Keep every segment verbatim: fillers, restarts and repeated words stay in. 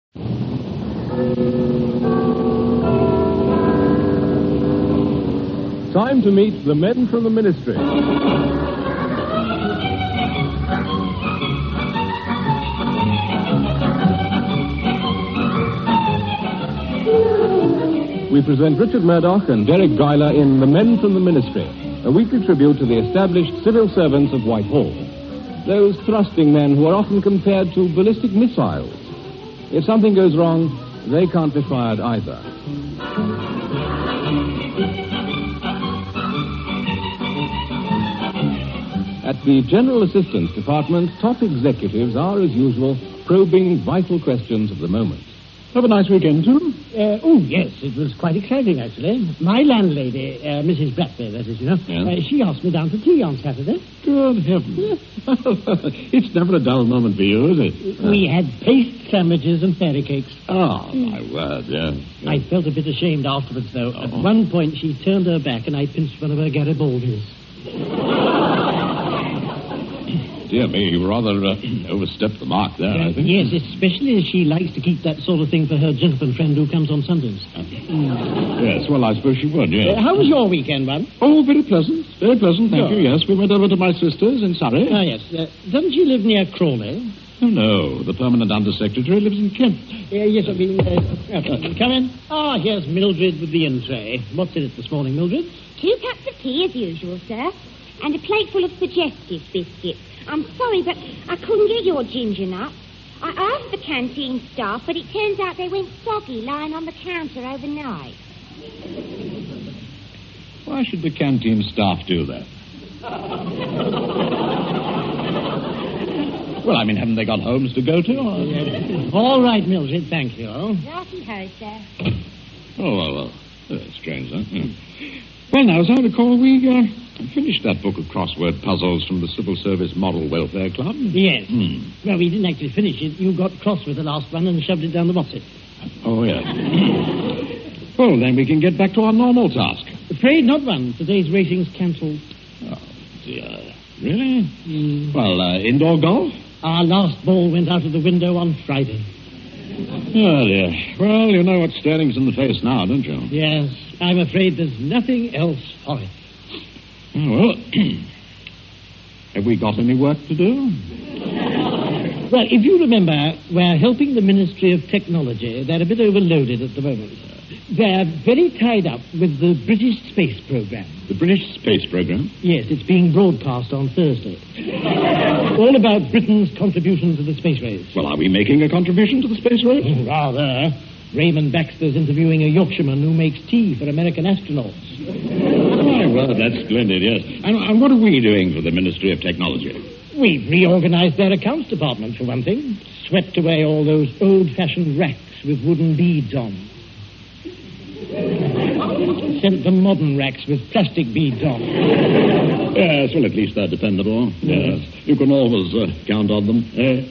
Time to meet the men from the ministry. We present Richard Murdoch and Derek Guyler in The Men from the Ministry, a weekly tribute to the established civil servants of Whitehall. Those thrusting men who are often compared to ballistic missiles. If something goes wrong, they can't be fired either. At the General Assistance Department, top executives are, as usual, probing vital questions of the moment. Have a nice weekend, too? Uh, oh, yes, it was quite exciting, actually. My landlady, uh, Missus Blackbeard, that is, you know, Yes. uh, she asked me down to tea on Saturday. Good heavens. It's never a dull moment for you, is it? We had paste sandwiches and fairy cakes. Oh, my word, yeah. yeah. I felt a bit ashamed afterwards, though. At Oh. one point, she turned her back and I pinched one of her Garibaldis. Dear me, you rather uh, overstepped the mark there, I think. Yes, especially as she likes to keep that sort of thing for her gentleman friend who comes on Sundays. Yes, well, I suppose she would, yes. Uh, how was your weekend, Bud? Oh, very pleasant. Very pleasant, thank Oh. you, yes. We went over to my sister's in Surrey. Ah, yes. Uh, doesn't she live near Crawley? Oh, no, the permanent undersecretary lives in Kent. Uh, yes, I mean, uh, uh, come in. Ah, here's Mildred with the in tray. What's in it this morning, Mildred? Two cups of tea as usual, sir, and a plateful of suggestive biscuits. I'm sorry, but I couldn't get your ginger nuts. I asked the canteen staff, but it turns out they went soggy lying on the counter overnight. Why should the canteen staff do that? Well, I mean, haven't they got homes to go to? Or... All right, Mildred, thank you. Righty-ho, sir. Oh, well, well. That's strange, huh? Hmm. Well, now, as I recall, we uh, finished that book of crossword puzzles from the Civil Service Model Welfare Club. Yes. Hmm. Well, we didn't actually finish it. You got cross with the last one and shoved it down the what's-it. Oh, yes. Well, then we can get back to our normal task. Afraid not one. Today's racing's cancelled. Oh, dear. Really? Mm. Well, uh, indoor golf? Our last ball went out of the window on Friday. Oh, dear. Well, you know what staring's in the face now, don't you? Yes, I'm afraid there's nothing else for it. Oh, well, have we got any work to do? Well, if you remember, we're helping the Ministry of Technology. They're a bit overloaded at the moment. They're very tied up with the British space program. The British space program? Yes, it's being broadcast on Thursday. All about Britain's contribution to the space race. Well, are we making a contribution to the space race? Oh, rather. Raymond Baxter's interviewing a Yorkshireman who makes tea for American astronauts. My word, that's splendid, yes. And, and what are we doing for the Ministry of Technology? We've reorganized their accounts department, for one thing. Swept away all those old-fashioned racks with wooden beads on. Sent them modern racks with plastic beads on. Yes, well, at least they're dependable. Yes. You can always uh, count on them. Eh?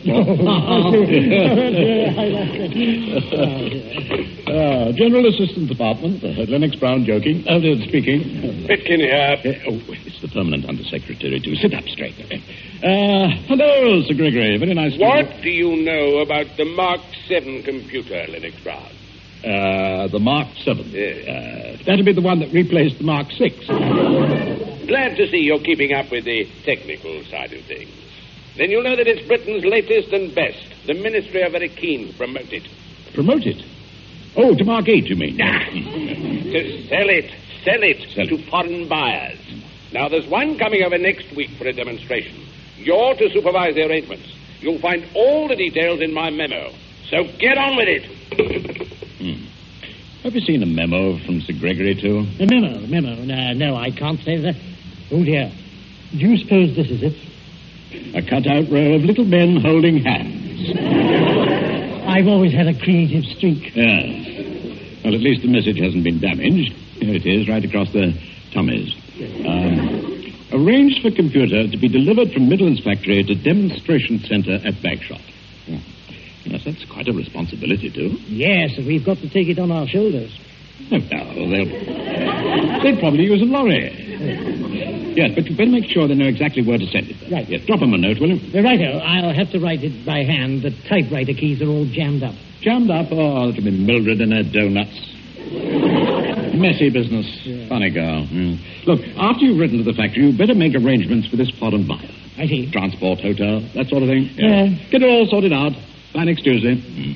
uh, General Assistant Department, uh, Lennox Brown joking. Uh, speaking. Pitkin here. Uh, oh, it's the permanent undersecretary, too. Sit up straight. Uh, hello, Sir Gregory. Very nice to What meet you. do you know about the Mark seven computer, Lennox Brown? Uh, the Mark seven. Yes. Uh, that'll be the one that replaced the Mark six. Glad to see you're keeping up with the technical side of things. Then you'll know that it's Britain's latest and best. The Ministry are very keen to promote it. Promote it? Oh, to Mark eight, you mean? To sell it. Sell it Sell to it. foreign buyers. Now, there's one coming over next week for a demonstration. You're to supervise the arrangements. You'll find all the details in my memo. So get on with it. Hmm. Have you seen a memo from Sir Gregory, too? A memo, a memo. No, no, I can't say that. Oh, dear. Do you suppose this is it? A cutout row of little men holding hands. I've always had a creative streak. Yes. Well, at least the message hasn't been damaged. Here it is, right across the tummies. Um, arranged for computer to be delivered from Midlands factory to demonstration centre at Bagshot. Oh. Yes, that's quite a responsibility, too. Yes, and we've got to take it on our shoulders. Oh, no, they'll, they'll probably use a lorry. Yes, but you better make sure they know exactly where to send it. Right. Yes, drop them a note, will you? Uh, righto, I'll have to write it by hand. The typewriter keys are all jammed up. Jammed up? Oh, that'll be Mildred and her donuts. Messy business. Yeah. Funny girl. Mm. Look, after you've written to the factory, you'd better make arrangements for this foreign buyer. I see. Transport, hotel, that sort of thing. Yeah. yeah. Get it all sorted out by next Tuesday. Mm.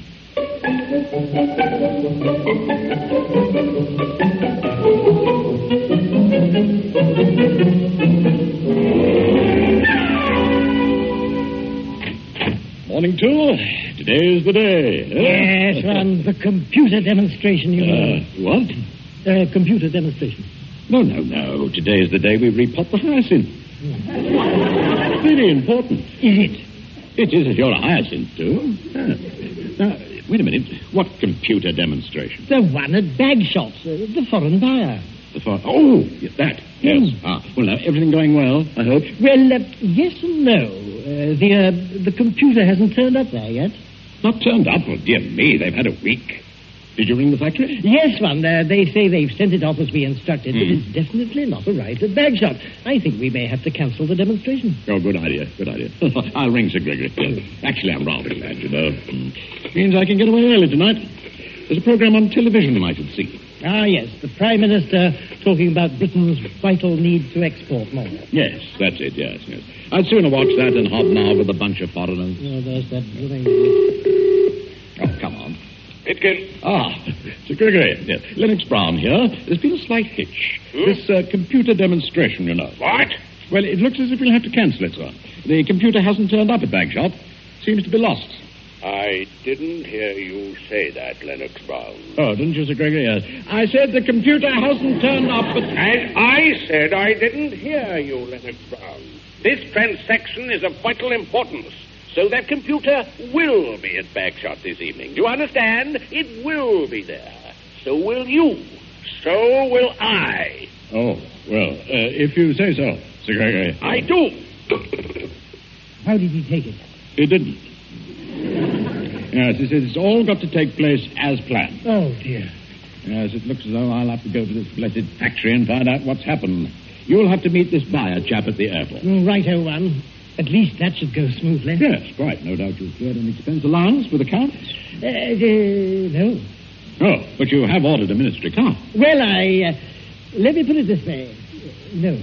Morning, Tool. Today's the day. Eh? Yes, Ron, the computer demonstration, you know. Uh, what? Uh, computer demonstration. No, no, no. Today's the day we repot the hyacinth. Very important. Is it? It is if you're a hyacinth, too. Yeah. Now, wait a minute. What computer demonstration? The one at Bagshot, uh, the foreign buyer. The for- oh, yes, that. Yes. Mm. Ah, well, now, everything going well, I hope? Well, uh, yes and no. Uh, the uh, the computer hasn't turned up there yet. Not turned up? Well, dear me, they've had a week. Did you ring the factory? Yes, one. Uh, they say they've sent it off as we instructed, Mm. but it's definitely not arrived at Bagshot. I think we may have to cancel the demonstration. Oh, good idea, good idea. I'll ring Sir Gregory. Yeah. Actually, I'm rather glad, you know. Mm. Means I can get away early tonight. There's a program on television I should see. Ah, yes, the Prime Minister talking about Britain's vital need to export more. Yes, that's it, yes, yes. I'd sooner watch that than hobnob with a bunch of foreigners. Oh, there's that thing. Oh, come on. Pitkin. Ah, Sir Gregory, yes. Lennox Brown here. There's been a slight hitch. Hmm? This uh, computer demonstration, you know. What? Well, it looks as if we'll have to cancel it, sir. The computer hasn't turned up at Bagshot. Seems to be lost. I didn't hear you say that, Lennox Brown. Oh, didn't you, Sir Gregory? Yes. I said the computer hasn't turned up at... And I said I didn't hear you, Lennox Brown. This transaction is of vital importance. So that computer will be at Bagshot this evening. Do you understand? It will be there. So will you. So will I. Oh, well, uh, if you say so, Sir Gregory. I do. How did he take it? He didn't. Yes, he says it's all got to take place as planned. Oh, dear. Yes, it looks as though I'll have to go to this blessed factory and find out what's happened. You'll have to meet this buyer chap at the airport. Mm, righto, one. At least that should go smoothly. Yes, quite. No doubt you've cleared an expense allowance with the count. Uh, uh, no. Oh, but you have ordered a ministry car. Well, I... Uh, let me put it this way. No.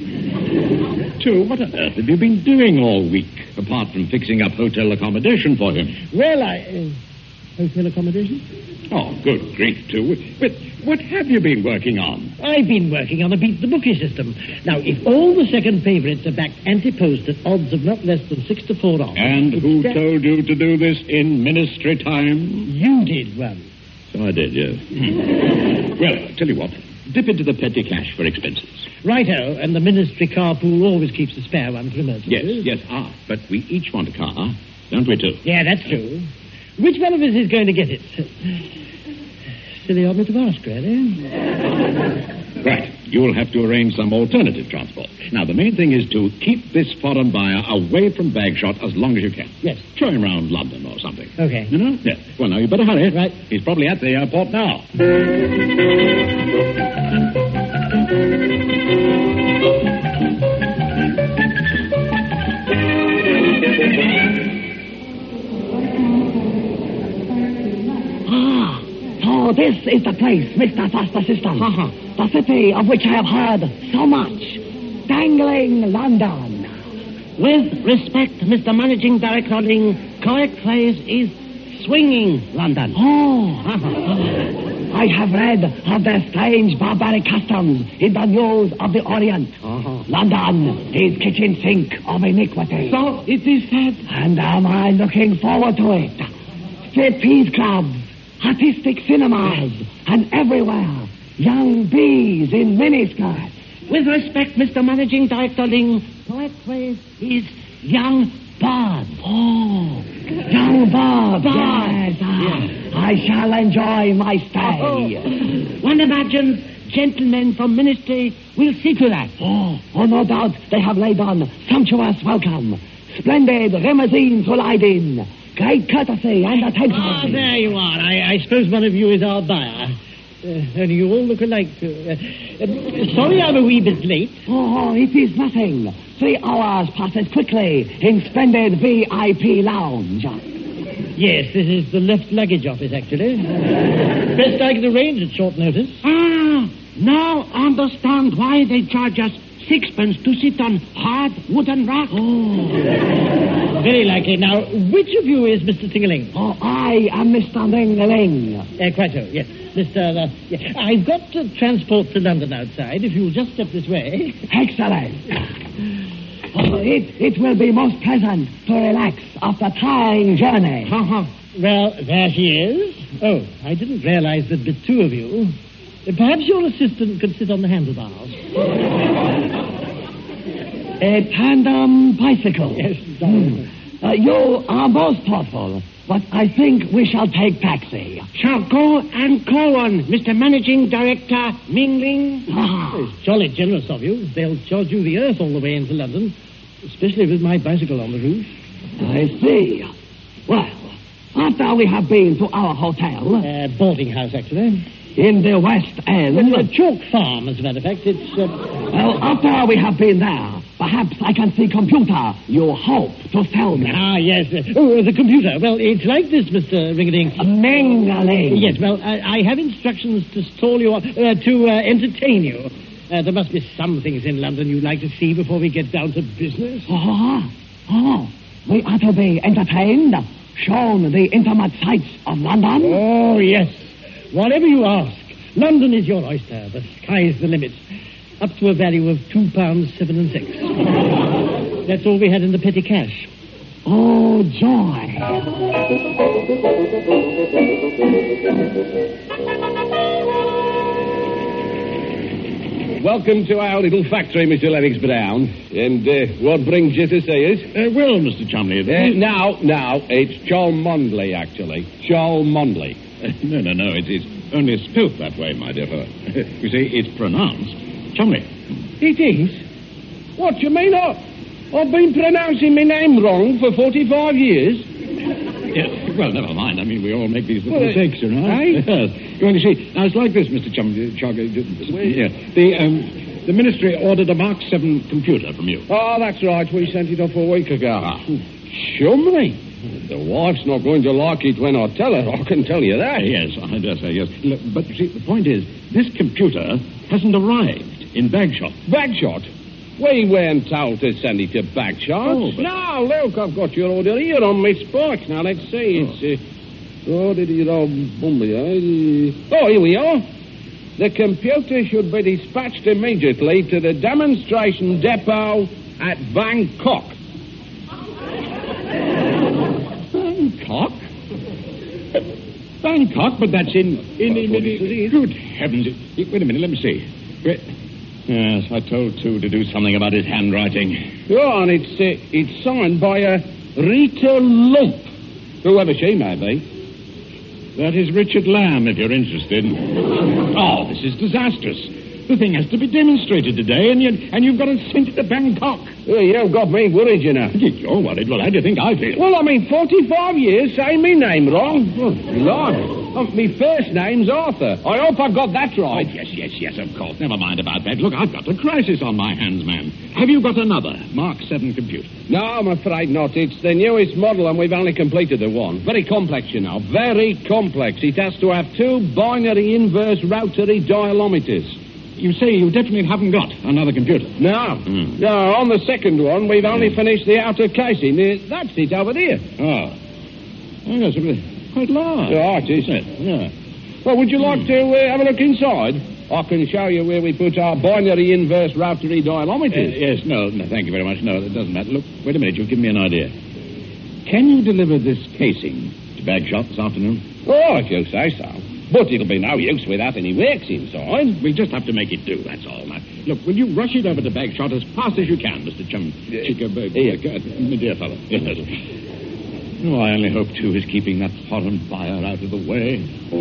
Two, what on earth have you been doing all week, apart from fixing up hotel accommodation for him? Well, I... Uh, hotel accommodation? Oh, good grief, too. But what have you been working on? I've been working on a beat-the-bookie system. Now, if all the second favourites are backed anti-post at odds of not less than six to four on... And who that... told you to do this in ministry time? You did, one. So I did, yes. Well, I'll tell you what. Dip into the petty cash for expenses. Righto, and the ministry car pool always keeps a spare one for emergencies. Yes, yes. Ah, but we each want a car, don't we, too? Yeah, that's true. Which one of us is going to get it? Silly of me to ask, really. Right. You'll have to arrange some alternative transport. Now, the main thing is to keep this foreign buyer away from Bagshot as long as you can. Yes. Show him around London or something. Okay. You know? Yeah. Well, now, you better hurry. Right. He's probably at the airport now. So this is the place, Mister Fast Assistant. Uh-huh. The city of which I have heard so much. Dangling London. With respect, Mister Managing Director, the correct phrase is swinging London. Oh. Uh-huh. I have read of their strange barbaric customs in the news of the Orient. Uh-huh. London is kitchen sink of iniquity. So it is said. And am I looking forward to it? Striptease clubs, artistic cinemas, and everywhere, young bees in miniskirts. With respect, Mister Managing Director, the correct phrase is young birds. Oh, young birds, Birds. yes. Ah, I shall enjoy my stay. Oh, one imagines gentlemen from ministry will see to that. Oh, oh, no doubt they have laid on sumptuous welcome. Splendid limousines will ride in. Great courtesy and attention. Ah, there you are. I, I suppose one of you is our buyer. Uh, only you all look alike, too. Uh, uh, sorry I'm a wee bit late. Oh, it is nothing. Three hours passes quickly in splendid V I P lounge. Yes, this is the left luggage office, actually. Best I can arrange at short notice. Ah, now understand why they charge us sixpence to sit on hard wooden rack. Oh. Very likely. Now, which of you is Mister Tingeling? Oh, I am Mister Ling-a-ling. Uh, quite so, yes. Mister Uh, yeah. I've got uh, transport to London outside. If you'll just step this way. Excellent. Oh, it, it will be most pleasant to relax after a trying journey. Uh-huh. Well, there she is. Oh, I didn't realize there'd be two of you. Uh, Perhaps your assistant could sit on the handlebars. A tandem bicycle. Yes, Hmm. Uh, you are most thoughtful, but I think we shall take taxi. Shall go and call on Mister Managing Director Mingling. Ah. It's jolly generous of you. They'll charge you the earth all the way into London, especially with my bicycle on the roof. I see. Well, after we have been to our hotel... Uh, boarding house, actually. In the West End... Well, a chalk farm, as a matter of fact. It's... Uh... Well, after we have been there, perhaps I can see computer you hope to sell me. Ah, yes. Uh, oh, the computer. Well, it's like this, Mister Ring-a-ding. Ming-a-ling. Yes, well, I, I have instructions to stall you on, uh, to uh, entertain you. Uh, there must be some things in London you'd like to see before we get down to business. Oh, oh, we are to be entertained, shown the intimate sights of London. Oh, yes. Whatever you ask. London is your oyster. The sky's the limit. Up to a value of two pounds seven and six. That's all we had in the petty cash. Oh, joy. Welcome to our little factory, Mister Lennox Brown. And uh, what brings you to see us? Uh, well, Mister Chumley... Uh, now, now, it's Cholmondeley, actually. Cholmondeley. Uh, no, no, no, it is only spelt that way, my dear fellow. You see, it's pronounced Chumley. It is? What do you mean? I, I've been pronouncing my name wrong for forty-five years. Yeah, well, never mind. I mean, we all make these little Well, mistakes, you know. eh? Yes. Well, you see, now it's like this, Mister Chumley. Chug, uh, yeah. The, um, the ministry ordered a Mark seven computer from you. Oh, that's right. We sent it off a week ago. Ah. Chumley. The wife's not going to like it when I tell her, I can tell you that. Yes, I dare say, yes. Look, but you see, the point is, this computer hasn't arrived in Bagshot. Bagshot? We weren't told to send it to Bagshot. Oh, but- No, look, I've got your order here on my spike. Now, let's see. It's, uh... Oh, did you know... Oh, here we are. The computer should be dispatched immediately to the demonstration depot at Bangkok. Bangkok? Bangkok, but that's in... in, in, in, in good heavens. It, wait a minute, let me see. Wait. Yes, I told Two to do something about his handwriting. Oh, and it's, uh, it's signed by a Rita Lump, whoever she may be. That is Richard Lamb, if you're interested. Oh, this is disastrous. The thing has to be demonstrated today, and, you, and you've got to send it to Bangkok. Oh, you've got me worried, you know. You're worried. Well, how do you think I feel? Well, I mean, forty-five years saying me name wrong. Oh, Lord. Oh, me first name's Arthur. I hope I've got that Oh, right. yes, yes, yes, of course. Never mind about that. Look, I've got a crisis on my hands, man. Have you got another Mark seven computer? No, I'm afraid not. It's the newest model, and we've only completed the one. Very complex, you know. Very complex. It has to have two binary inverse rotary dialometers. You say you definitely haven't got another computer. No. Hmm. No, on the second one, we've only finished the outer casing. Uh, That's it over there. Oh. Oh, yes, it's quite large. Yeah, it is. Yeah. Well, would you like to uh, have a look inside? I can show you where we put our binary inverse rotary Uh, dialometers. yes, no, no, thank you very much. No, it doesn't matter. Look, wait a minute, you've given me an idea. Can you deliver this casing to Bagshot this afternoon? Oh, if you say so. But it'll be no use without any works inside. We just have to make it do, that's all. Now, look, will you rush it over to Bagshot as fast as you can, Mister Chum... Chickaberg... Here. My dear fellow. Yes. Oh, I only hope, too, he's keeping that foreign buyer out of the way.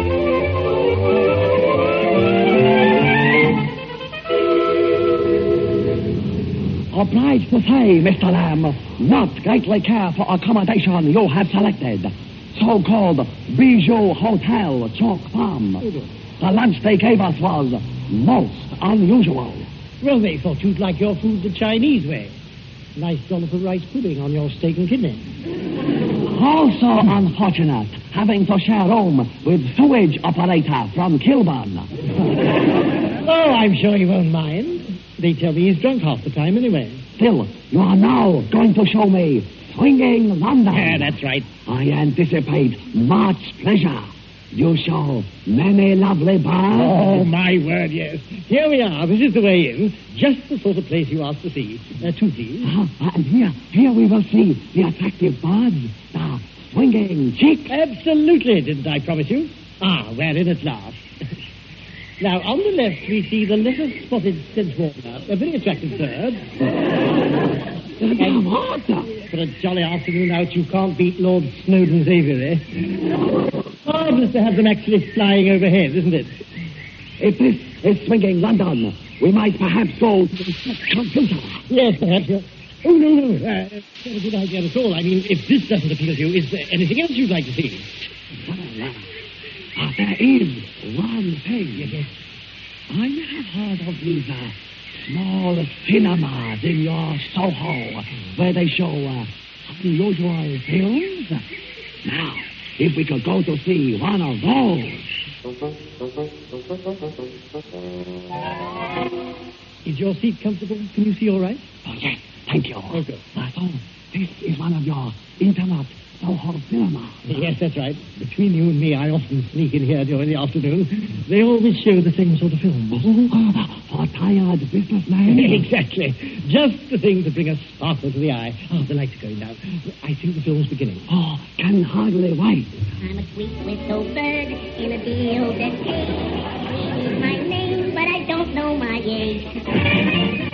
Obliged to say, Mister Lamb, not greatly care for accommodation you have selected. So-called Bijou Hotel, Chalk Farm. The lunch they gave us was most unusual. Well, they thought you'd like your food the Chinese way. Nice dollop of rice pudding on your steak and kidney. Also unfortunate, having to share room with sewage operator from Kilburn. Oh, I'm sure he won't mind. They tell me he's drunk half the time anyway. Still, you are now going to show me Swinging London. Yeah, that's right. I anticipate much pleasure. You show many lovely bars. Oh, my word, yes. Here we are. This is the way in. Just the sort of place you asked to see. Uh, to see. Uh, and here, here we will see the attractive birds, the swinging chicks. Absolutely, didn't I promise you? Ah, we're in at last. Now, on the left, we see the letter-spotted sedge-warbler, a very attractive bird. And what? For a jolly afternoon out, you can't beat Lord Snowdon's aviary. Marvellous to have them actually flying overhead, isn't it? If this is Swinging London, we might perhaps go to the computer. Yes, perhaps. Yes. Oh, no, no. Uh, not a good idea at all. I mean, if this doesn't appeal to you, is there anything else you'd like to see? Well, uh, uh, there is one thing. Yes. I have heard of these uh, small cinemas in your Soho where they show uh, unusual films. Now, if we could go to see one of those. Is your seat comfortable? Can you see all right? Oh, yes. Thank you. Okay. Uh, so, this is one of your intimate Soho cinemas. Yes, that's right. Between you and me, I often sneak in here during the afternoon. They always show the same sort of films. Oh, for tired businessmen. Exactly. Just the thing to bring a sparkle to the eye. Oh, the lights are going down. I think the film's beginning. Oh, can hardly wait. I'm a sweet whistle bird in a field at hay. Green is my name, but I don't know my age.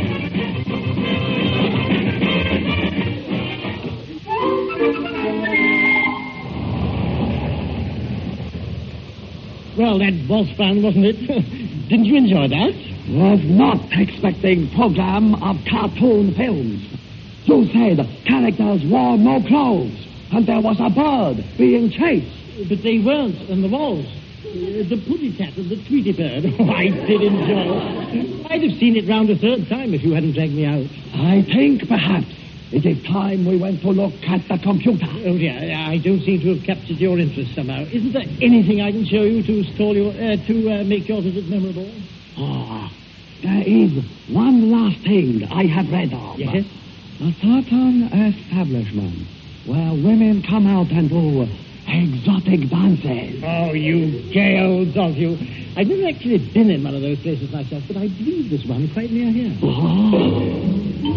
Well, that was fun, wasn't it? Didn't you enjoy that? Was not expecting program of cartoon films. You said characters wore no clothes, and there was a bird being chased. But they weren't, and the walls. Uh, the puddy cat and the Tweety bird. Oh, I did enjoy it. I'd have seen it round a third time if you hadn't dragged me out. I think perhaps it is time we went to look at the computer. Oh, dear, I don't seem to have captured your interest somehow. Isn't there anything I can show you to stall your, uh, to uh, make your visit memorable? Oh, there is one last thing I have read of. Yes? A certain establishment where women come out and do exotic dances. Oh, you gay old dog, you. I've never actually been in one of those places myself, but I believe there's one quite near here. Oh.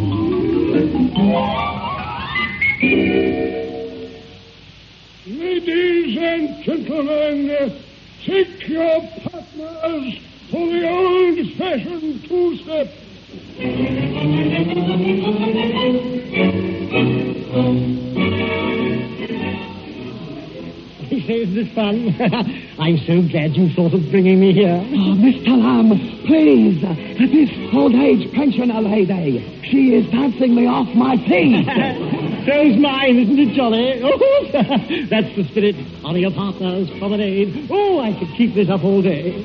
Ladies and gentlemen, take your partners for the old-fashioned two-step. Isn't this fun? I'm so glad you thought of bringing me here. Oh, Mister Lamb, please, this old-age pensioner lady, she is dancing me off my feet. So's mine, isn't it jolly? Oh, that's the spirit. Honor your partners, promenade. Oh, I could keep this up all day.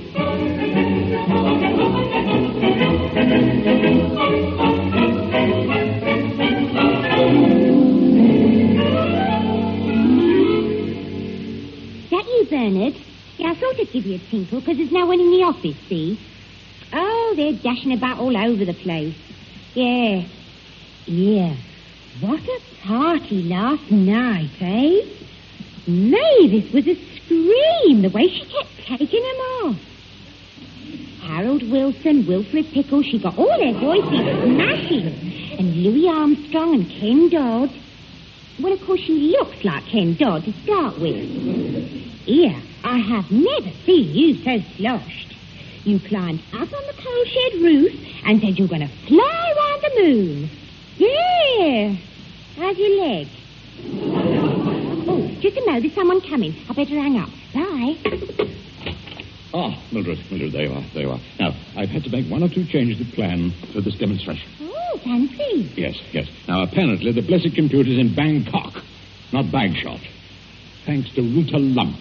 That you, Bernard? Yeah, I thought I'd give you a tinkle, because there's no one in the office, see? Oh, they're dashing about all over the place. Yeah. Yeah. What a party last night, eh? May, this was a scream, the way she kept taking them off. Harold Wilson, Wilfred Pickle, she got all their voices smashing. And Louis Armstrong and Ken Dodd. Well, of course, she looks like Ken Dodd to start with. Here, I have never seen you so sloshed. You climbed up on the coal shed roof and said you were going to fly around the moon. Yeah. How's your leg? Oh, just a moment, there's someone coming. I better hang up. Bye. Ah, Mildred, Mildred, there you are, there you are. Now, I've had to make one or two changes of plan for this demonstration. Oh, fancy. Yes, yes. Now, apparently, the blessed computer's in Bangkok, not Bagshot. Thanks to Rita Lump.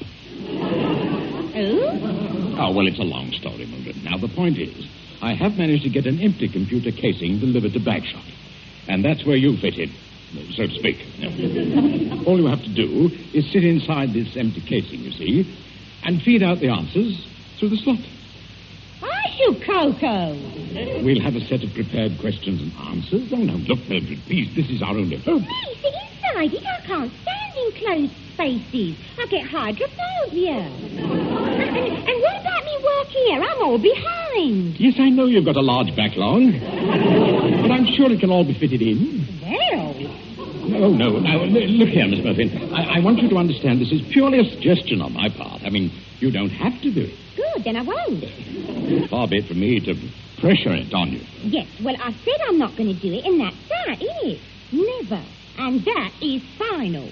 Oh? Oh, well, it's a long story, Mildred. Now, the point is, I have managed to get an empty computer casing delivered to Bagshot. And that's where you fit in. so to speak. All you have to do is sit inside this empty casing, you see, and feed out the answers through the slot. Are you, Coco? We'll have a set of prepared questions and answers. Oh, now, look, Mildred, please, this is our only hope. Please, sit inside it. I can't stand enclosed spaces. I get hydrophobia. and, and what about me work here? I'm all behind. Yes, I know you've got a large backlog, but I'm sure it can all be fitted in. Well... No, no. Now, l- look here, Miss Murphy. I-, I want you to understand this is purely a suggestion on my part. I mean, you don't have to do it. Good, then I won't. Far be it from me to pressure it on you. Yes, well, I said I'm not going to do it, and that's that, isn't it? Never. And that is final.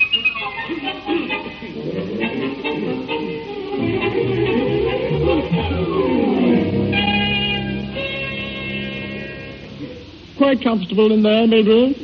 Quite comfortable in there, Mildred?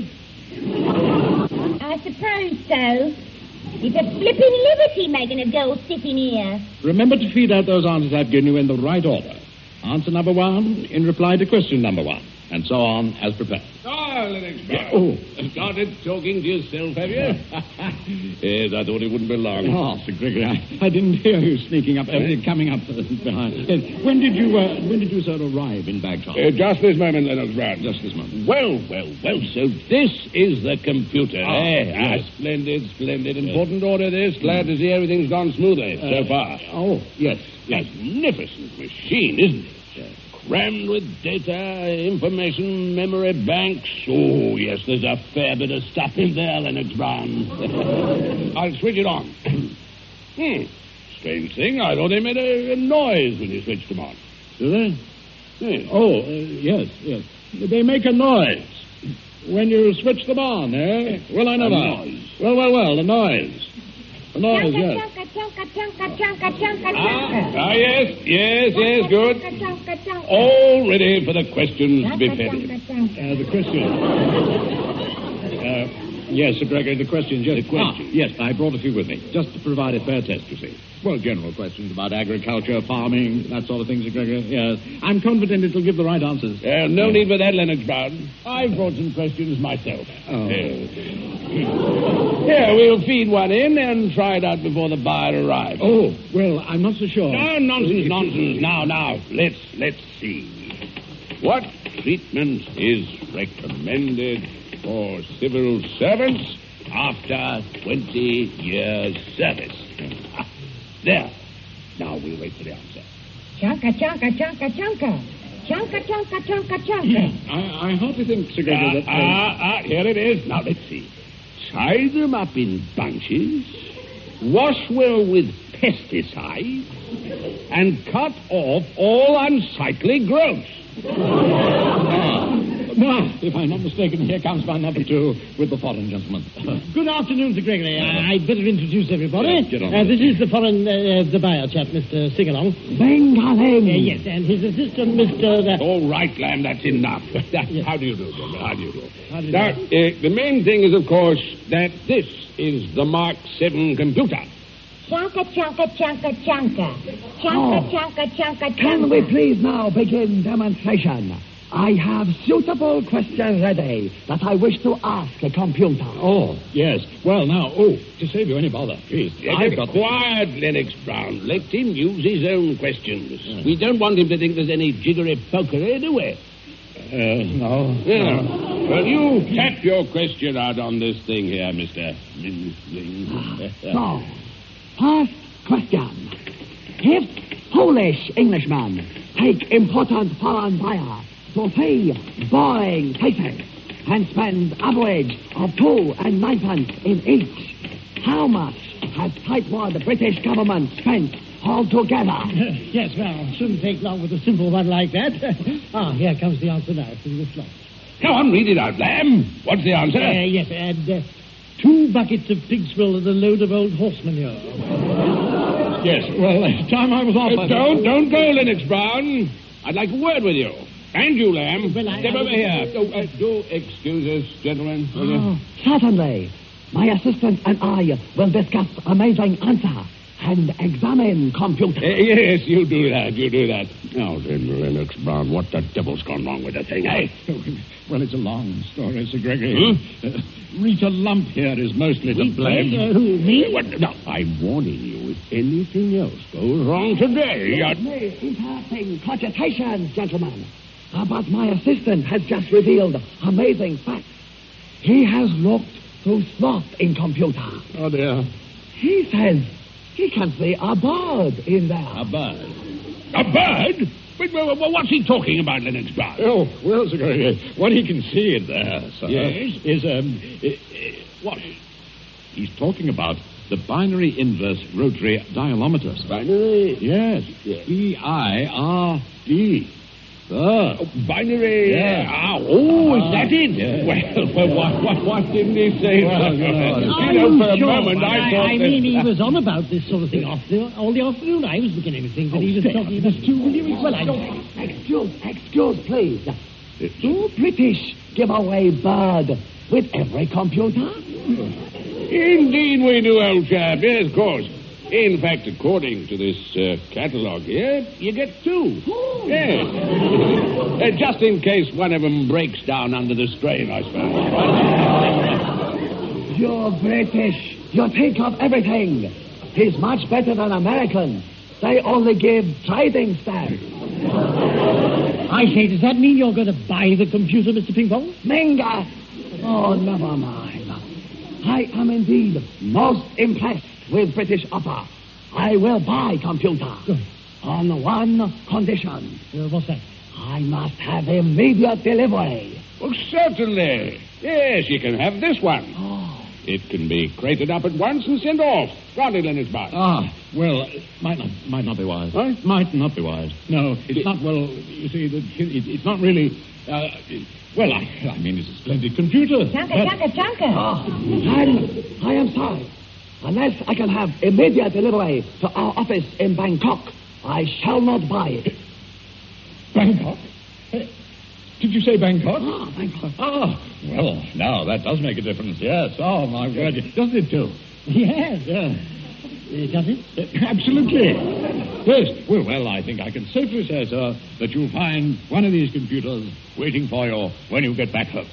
I suppose so. It's a flipping liberty making a girl sit in here. Remember to feed out those answers I've given you in the right order. Answer number one in reply to question number one, and so on as prepared. Ah, Lennox Brown. Oh. Started talking to yourself, have you? Yes, I thought it wouldn't be long. Oh, Sir Gregory, I, I didn't hear you sneaking up, uh, coming up uh, behind. Yes, when did you, uh, when did you, sir, arrive in Bagshot? Uh, just this moment, Lennox Brown. Just this moment. Well, well, well, so this is the computer, Ah, eh? yes. Ah, splendid, splendid. Important order, this. Glad to see everything's gone smoothly so far. Oh, yes, yes. Magnificent machine, isn't it? Crammed with data, information, memory banks. Oh, yes, there's a fair bit of stuff in there, Lennox Brown. I'll switch it on. hmm. Strange thing, I thought they made a, a noise when you switched them on. Do they? Yes. Oh, uh, yes, yes. They make a noise when you switch them on, eh? Well, I never. A noise. Well, well, well, the noise. The noise, yes. Chunka, chunka, chunka, chunka, chunka, Ah, chunka. ah, yes, yes, yes, good. Chunka, chunka, chunka. All ready for the questions to be Chunka, fitted. chunka, chunka. Uh, the question. uh, yes, Sir Gregory, the questions, yes. The questions. Ah, yes, I brought a few with me, just to provide a fair test, you see. Well, general questions about agriculture, farming, that sort of thing, Sir Gregory. Yes. I'm confident it'll give the right answers. Uh, no need for that, Lennox Brown. I've brought some questions myself. Oh. Here, we'll feed one in and try it out before the buyer arrives. Oh, well, I'm not so sure. No, nonsense, nonsense. Now, now, let's, let's see. What treatment is recommended for civil servants after twenty years' service? Ah, there. Now we'll wait for the answer. Chunka, chunka, chunka, chunka. Chunka, chunka, chunka, chunka. I, I hardly think, Sir Ah, Gregory, that... ah, ah, here it is. Now, let's see. Tie them up in bunches, wash well with pesticides, and cut off all unsightly growths. Now, if I'm not mistaken, here comes my number two with the foreign gentleman. Good afternoon, Sir Gregory. I- I'd better introduce everybody. Yes, get on uh, with this it. is the foreign, uh, the buyer chap, Mister Singalong. Bengaling. Uh, yes, and his assistant, Mister Uh, All right, Lamb, that's enough. Yes. How do you do, General? How do you do? How do you Now, do? uh, the main thing is, of course, that this is the Mark seven computer. Chunka, chunka, chunka, chunka. Chunka, Oh. chunka, chunka, Can we chunka. please now begin demonstration? I have suitable questions ready that I wish to ask a computer. Oh, yes. Well, now, oh, to save you any bother, please. I've got... Quiet, Lennox Brown. Let him use his own questions. We don't want him to think there's any jiggery pokery, do we? Uh, no. Yeah. Well, you tap your question out on this thing here, Mister Ling Ling. So, first question. If Polish Englishmen take important foreign buyer to see boring places and spend average of two and ninepence in each, how much has Tightwad British government spent altogether? yes, well, shouldn't take long with a simple one like that. ah, here comes the answer now through the slot. Come on, read it out, Lamb. What's the answer? Uh, yes, and uh, two buckets of pig swill and a load of old horse manure. Yes, well, it's time I was off. Uh, don't, don't go, Lennox Brown. I'd like a word with you. And you, Lamb. Well, I- Step I- over here. Oh, uh, do excuse us, gentlemen. will you? Oh, certainly. My assistant and I will discuss amazing answer. and examine computer. Uh, yes, you do that, you do that. Now then, Lennox Brown, what the devil's gone wrong with the thing, eh? Well, it's a long story, Sir Gregory. Hmm? Uh, Rita Lump here is mostly to blame. Uh, who, me? What? No, I'm warning you. If anything else goes wrong today, Let you're... me interrupting cogitations, gentlemen. Uh, but my assistant has just revealed amazing facts. He has looked through slot in computer. Oh, dear. He says he can see a bird in there. A bird. A bird? Wait, wait, wait, what's he talking about, Lennox Brown? Oh, well, Sir Gregory, what he can see in there, sir, Yes? is, um, uh, uh, what? He's talking about the binary inverse rotary dialometer. Binary? Yes, B I R D. Sir. Oh, binary? Yeah. Ah, oh, is Ah, that it? yeah. Well, well, what, what, what didn't he say? Well, you know, you Are know, you for a sure? moment, I, I, thought I that... mean, he was on about this sort of thing off the, all the afternoon. I was beginning to think that he was stay talking about two. Well, I Excuse, excuse, please. Do British give away bird with every computer? Indeed we do, old chap. Yes, of course. In fact, according to this uh, catalogue here, you get two. Yes. Uh, just in case one of them breaks down under the strain, I suppose. You're British. You think of everything. He's much better than Americans. They only give trading stamps. I say, does that mean you're going to buy the computer, Mister Ping-Pong? Minga! Oh, never mind. I am indeed most impressed with British offer. I will buy computer. Good. On one condition. Uh, what's that? I must have immediate delivery. Well, certainly. Yes, you can have this one. Oh. It can be crated up at once and sent off. Granted, it, Lennox Brown. Ah, well, it might not, might not be wise. Huh? Might not be wise. No, it's not, well, you see, it, it, it's not really, uh, it, well, I, I mean, it's a splendid computer. Junker, but- Junker, Junker. Oh, I'm, I am sorry. Unless I can have immediate delivery to our office in Bangkok, I shall not buy it. Bangkok? Eh, Did you say Bangkok? Ah, Bangkok. Ah, well, now that does make a difference, yes. Oh, my word. Doesn't it, too? Yes, uh, uh, does it? Uh, absolutely. Yes. Well, well, I think I can safely say, sir, that you'll find one of these computers waiting for you when you get back home.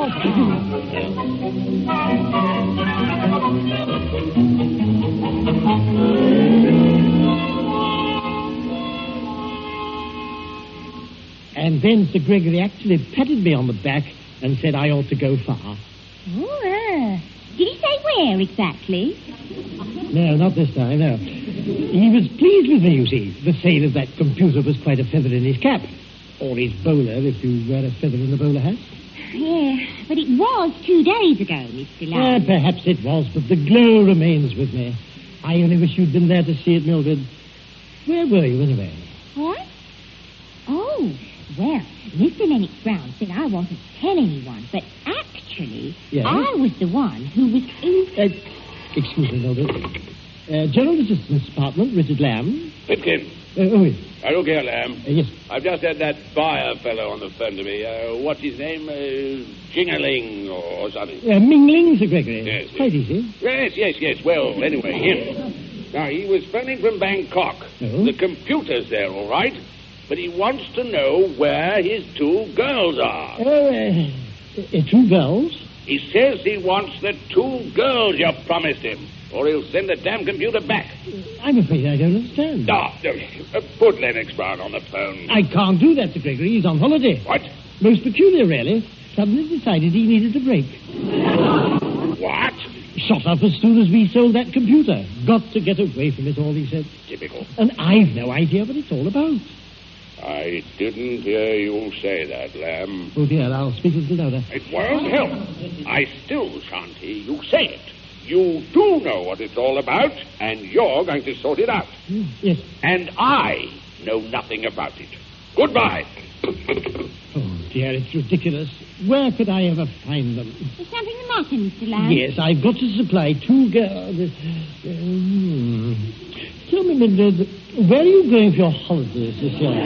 And then Sir Gregory actually patted me on the back and said I ought to go far. Oh, uh, did he say where exactly? No, not this time, no. He was pleased with me, you see. The sale of that computer was quite a feather in his cap. Or his bowler, if you wear a feather in the bowler hat. Yeah, but it was two days ago, Mister Uh, Lamb. perhaps it was, but the glow remains with me. I only wish you'd been there to see it, Mildred. Where were you, anyway? What? Oh, well, Mister Lennox Brown said I wasn't to tell anyone, but actually, Yes? I was the one who was in... Uh, excuse me, Mildred. Uh, General Assistance Department, Richard Lamb. Pipkin. Uh, oh, yes. Now, look here, Lamb. Uh, yes. I've just had that buyer fellow on the phone to me. Uh, what's his name? Uh, Jingerling or something. Uh, Mingling, Sir Gregory. Yes, yes. Quite easy. Yes, yes, yes. Well, anyway, him. Now, he was phoning from Bangkok. Oh? The computer's there, all right. But he wants to know where his two girls are. Oh, uh, uh, two girls. He says he wants the two girls you promised him, or he'll send the damn computer back. I'm afraid I don't understand. Ah, no, uh, put Lennox Brown on the phone. I can't do that, Sir Gregory. He's on holiday. What? Most peculiar, really. Suddenly decided he needed a break. What? Shot up as soon as we sold that computer. Got to get away from it all, he said. Typical. And I've no idea what it's all about. I didn't hear you say that, Lamb. Oh, dear, I'll speak a little louder. It won't help. I still shan't hear you say it. You do know what it's all about, and you're going to sort it out. Hmm, yes. And I know nothing about it. Goodbye. Oh, dear, it's ridiculous. Where could I ever find them? Is something the matter, Mister Lamb? Yes, I've got to supply two girls. Um, tell me, Mildred, where are you going for your holidays this year?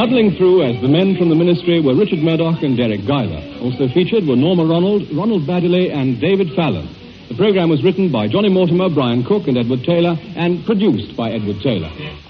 Muddling through as the men from the Ministry were Richard Murdoch and Derek Guyler. Also featured were Norma Ronald, Ronald Baddeley, and David Fallon. The program was written by Johnny Mortimer, Brian Cook, and Edward Taylor, and produced by Edward Taylor.